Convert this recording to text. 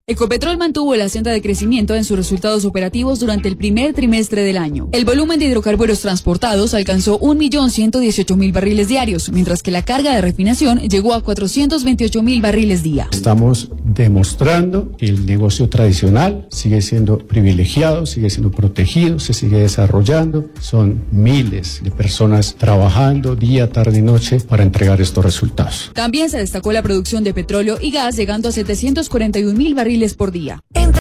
Ecopetrol mantuvo la senda de crecimiento en sus resultados operativos durante el primer trimestre del año. El volumen de hidrocarburos transportados alcanzó 1.118.000 barriles diarios, mientras que la carga de refinación llegó a 428.000 barriles día. Estamos demostrando que el negocio tradicional sigue siendo privilegiado, sigue siendo protegido, se sigue desarrollando. Son miles de personas trabajando día, tarde y noche para entregar estos resultados. También se destacó la producción de petróleo y gas, llegando a 741.000 barriles por día.